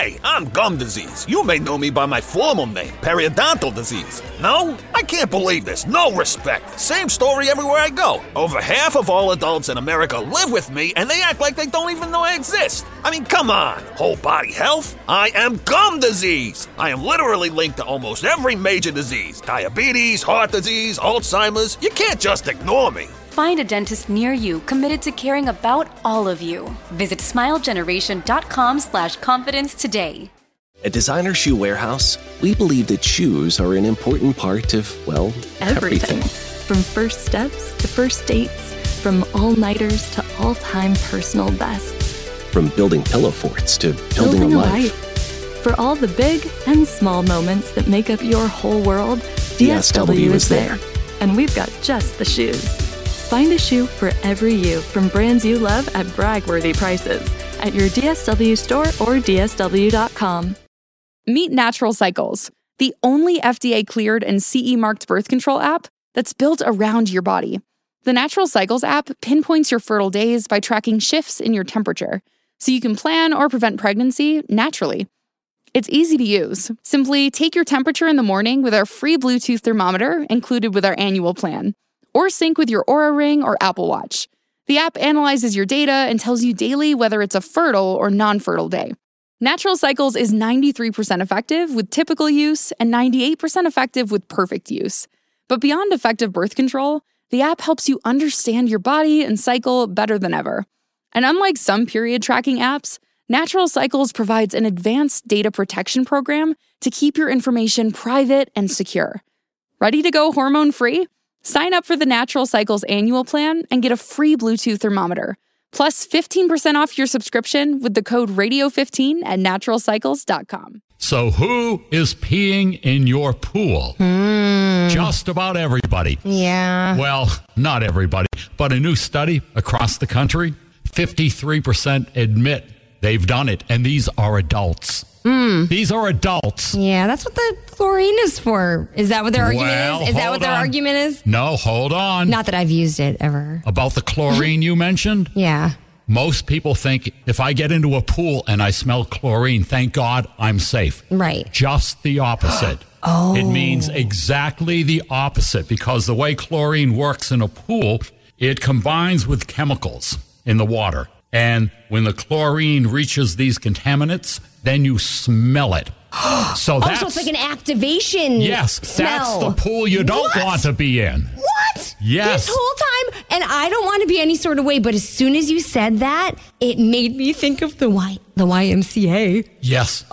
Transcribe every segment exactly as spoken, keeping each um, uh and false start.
Hey, I'm gum disease. You may know me by my formal name, periodontal disease. No? I can't believe this. No respect. Same story everywhere I go. Over half of all adults in America live with me, and they act like they don't even know I exist. I mean, come on. Whole body health? I am gum disease. I am literally linked to almost every major disease. Diabetes, heart disease, Alzheimer's. You can't just ignore me. Find a dentist near you committed to caring about all of you. Visit smilegeneration.com slash confidence today. At Designer Shoe Warehouse, we believe that shoes are an important part of, well, everything. everything. From first steps to first dates, from all-nighters to all-time personal bests. From building pillow forts to building, building a, a life. life. For all the big and small moments that make up your whole world, D S W, D S W is there. there. And we've got just the shoes. Find a shoe for every you from brands you love at brag-worthy prices at your D S W store or D S W dot com. Meet Natural Cycles, the only F D A-cleared and C E-marked birth control app that's built around your body. The Natural Cycles app pinpoints your fertile days by tracking shifts in your temperature, so you can plan or prevent pregnancy naturally. It's easy to use. Simply take your temperature in the morning with our free Bluetooth thermometer included with our annual plan, or sync with your Oura Ring or Apple Watch. The app analyzes your data and tells you daily whether it's a fertile or non-fertile day. Natural Cycles is ninety-three percent effective with typical use and ninety-eight percent effective with perfect use. But beyond effective birth control, the app helps you understand your body and cycle better than ever. And unlike some period tracking apps, Natural Cycles provides an advanced data protection program to keep your information private and secure. Ready to go hormone-free? Sign up for the Natural Cycles annual plan and get a free Bluetooth thermometer, plus fifteen percent off your subscription with the code radio fifteen at natural cycles dot com. So who is peeing in your pool? Mm. Just about everybody. Yeah. Well, not everybody, but a new study across the country, fifty-three percent admit they've done it, and these are adults. Mm. These are adults. Yeah, that's what the chlorine is for. Is that what their argument well, is? Is that what hold their on. argument is? No, hold on. Not that I've used it ever. About the chlorine you mentioned? Yeah. Most people think if I get into a pool and I smell chlorine, thank God I'm safe. Right. Just the opposite. Oh. It means exactly the opposite, because the way chlorine works in a pool, it combines with chemicals in the water. And when the chlorine reaches these contaminants, then you smell it. So that's, oh, so it's like an activation yes, smell. that's the pool you don't What? want to be in. What? Yes. This whole time, and I don't want to be any sort of way, but as soon as you said that, it made me think of the Y, the Y M C A. Yes.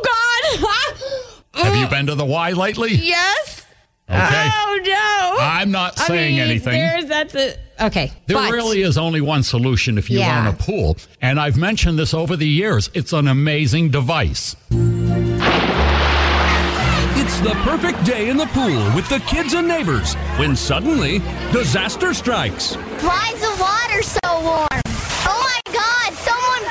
Oh, God. Have you been to the Y lately? Yes. Okay. Oh, no. I'm not I saying mean, anything. There's, that's it. Okay. There but, really is only one solution if you Yeah. own a pool. And I've mentioned this over the years. It's an amazing device. It's the perfect day in the pool with the kids and neighbors when suddenly disaster strikes. Why is the water so warm? Oh my God, someone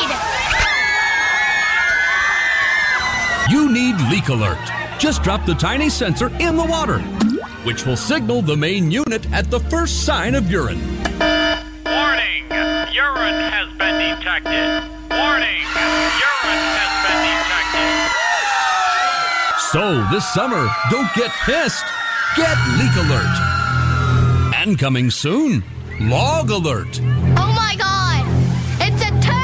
peed! You need Leak Alert. Just drop the tiny sensor in the water, which will signal the main unit at the first sign of urine. Warning! Urine has been detected. Warning! Urine has been detected. So this summer, don't get pissed. Get Leak Alert. And coming soon, Log Alert. Oh my God! It's a turd!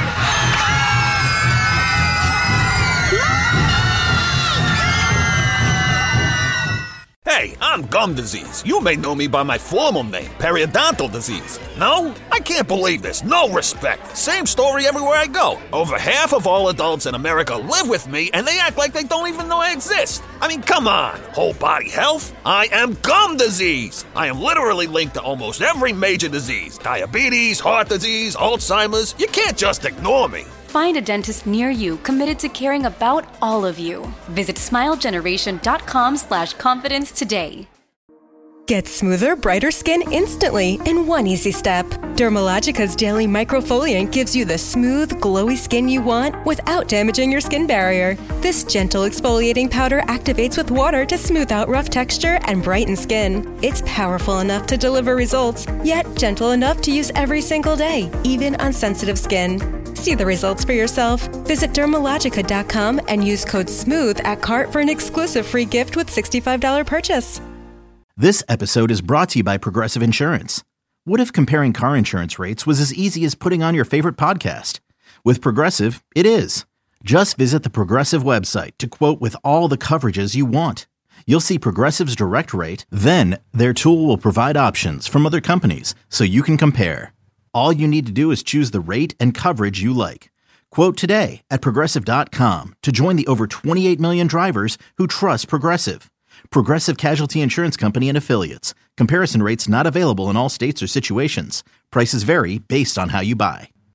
Hey, I'm gum disease. You may know me by my formal name, periodontal disease. No? I can't believe this. No respect. Same story everywhere I go. Over half of all adults in America live with me, and they act like they don't even know I exist. I mean, come on. Whole body health? I am gum disease. I am literally linked to almost every major disease. Diabetes, heart disease, Alzheimer's. You can't just ignore me. Find a dentist near you committed to caring about all of you. Visit smilegeneration.com slash confidence today. Get smoother, brighter skin instantly in one easy step. Dermalogica's Daily Microfoliant gives you the smooth, glowy skin you want without damaging your skin barrier. This gentle exfoliating powder activates with water to smooth out rough texture and brighten skin. It's powerful enough to deliver results, yet gentle enough to use every single day, even on sensitive skin. See the results for yourself. Visit Dermalogica dot com and use code SMOOTH at cart for an exclusive free gift with sixty-five dollars purchase. This episode is brought to you by Progressive Insurance. What if comparing car insurance rates was as easy as putting on your favorite podcast? With Progressive, it is. Just visit the Progressive website to quote with all the coverages you want. You'll see Progressive's direct rate, then their tool will provide options from other companies so you can compare. All you need to do is choose the rate and coverage you like. Quote today at Progressive dot com to join the over twenty-eight million drivers who trust Progressive. Progressive Casualty Insurance Company and Affiliates. Comparison rates not available in all states or situations. Prices vary based on how you buy.